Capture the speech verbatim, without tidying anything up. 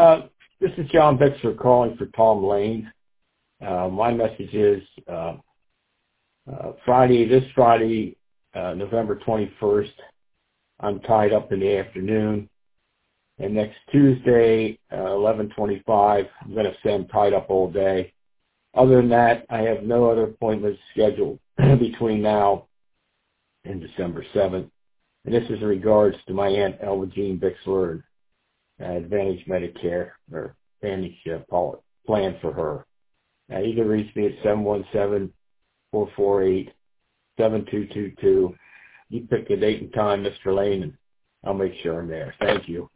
Uh, this is John Bixler calling for Tom Lane. Uh, my message is uh, uh, Friday, this Friday, uh, November twenty-first, I'm tied up in the afternoon. And next Tuesday, uh, eleven twenty-five, I'm going to say I'm tied up all day. Other than that, I have no other appointments scheduled between now and December seventh. And this is in regards to my Aunt Elva Jean Bixler and uh, Advantage Medicare, or Advantage uh, plan for her. Uh, you can reach me at seven one seven, four four eight, seven two two two. You pick the date and time, Mister Lane, and I'll make sure I'm there. Thank you.